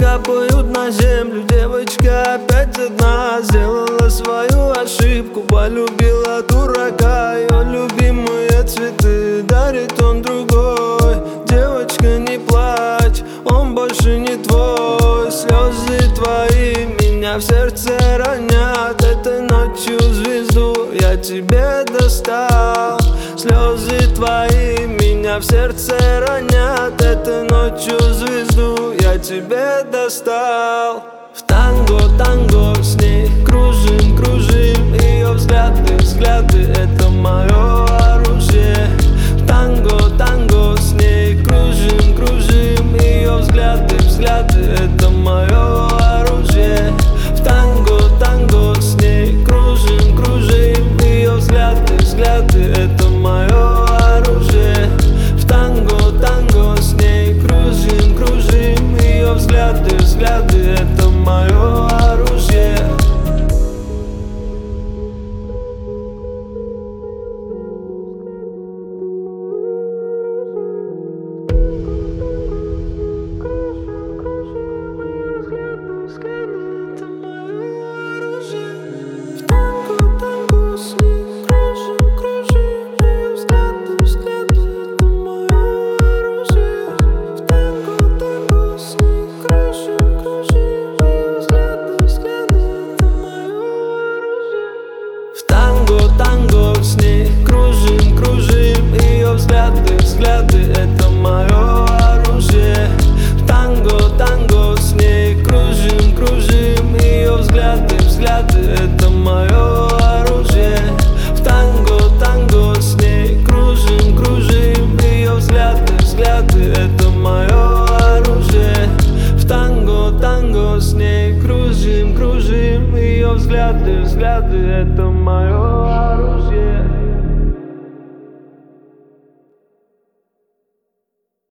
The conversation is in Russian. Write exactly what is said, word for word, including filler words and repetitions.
капают на землю. Девочка опять одна сделала свою ошибку, полюбила дурака. Ее любимые цветы дарит он другой. Девочка, не плачь, он больше не твой. Слезы твои меня в сердце ранят. Этой ночью звезду я тебе достал. Слезы твои меня в сердце ранят. Этой ночью звезду я тебе достал. В танго, танго с ней кружим, кружим. Ее взгляды, взгляды — это мое оружие. В танго, танго с ней кружим, кружим. Ее взгляды, взгляды — это мое оружие. В танго, танго с ней кружим, кружим. Ее взгляды, взгляды — это мое оружие. В танго, танго с ней кружим, кружим. Ее взгляды, взгляды — это мое оружие. Танго с ней кружим, кружим. Ее взгляды, взгляды — это мое оружие. В танго, танго с ней кружим, кружим. Ее взгляды, взгляды — это мое оружие. В танго, танго с ней кружим, кружим. Ее взгляды, взгляды — это мое оружие. В танго, танго с ней кружим, кружим. Ее взгляды, взгляды — это мое оружие.